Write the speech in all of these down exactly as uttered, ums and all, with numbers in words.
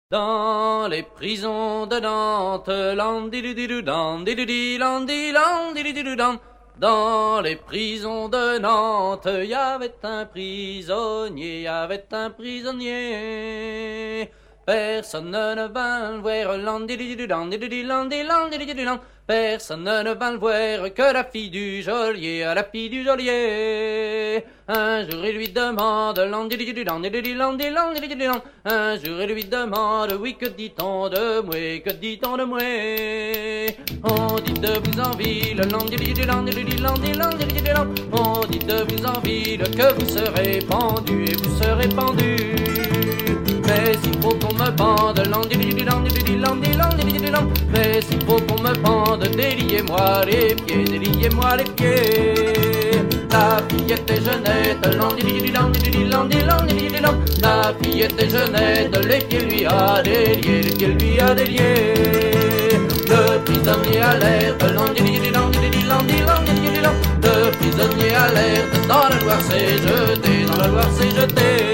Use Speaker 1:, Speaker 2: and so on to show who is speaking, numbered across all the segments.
Speaker 1: Dans les prisons de Nantes, landidididoudan, dididi, landi, landidididoudan. Dans les prisons de Nantes, y avait un prisonnier, y avait un prisonnier. Personne ne vint le voir, landidididoudan, dididi, landi, landidididoudan. Personne ne vint le voir que la fille du geôlier, la fille du geôlier. Un jour il lui demande, landidididoudan, dididi, landi, landidididoudan. Un jour il lui demande, oui, que dit-on de moi, que dit-on de moi? On dit de vous en ville, landidididoudan, dididi, landi, landidididoudan. On dit de vous en ville que vous serez pendu et vous serez pendu. Mais il faut qu'on me pende, landidididoudan, dididi, landi, landidididoudan. Mais il faut qu'on me pende, déliez-moi les pieds, déliez-moi les pieds. La fille était jeunette, landidididoudan, dididi, landi, landidididoudan. La fille était jeunette, les pieds lui a déliés, les pieds lui a déliés. Le prisonnier alerte, landidididoudan, dididi, landi, landidididoudan. Le prisonnier alerte, dans la Loire s'est jeté, dans la Loire s'est jeté.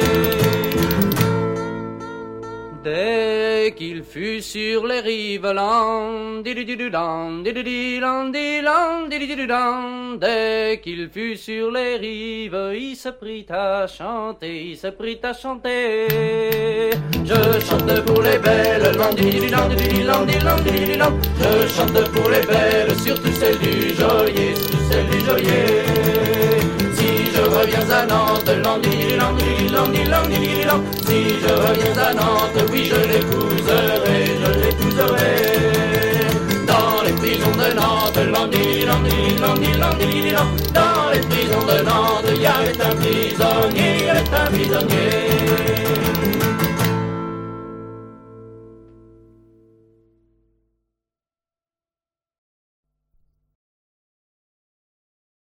Speaker 1: Dès qu'il fut sur les rives, landidididoudan, dididi, landi, landidididoudan. Dès qu'il fut sur les rives, il se prit à chanter, il se prit à chanter. Je chante pour les belles, landidididoudan, dididi, landi, landidididoudan. Je chante pour les belles, surtout celles du geôlier, surtout celles du geôlier. Si je reviens à Nantes, landidididoudan, dididi, landi, landidididoudan. Si je reviens à Nantes, oui je l'épouserai, je l'épouserai. Dans les prisons de Nantes, landidididoudan, dididi, landi, landidididoudan. Dans les prisons de Nantes, il y avait un prisonnier, il y avait un prisonnier.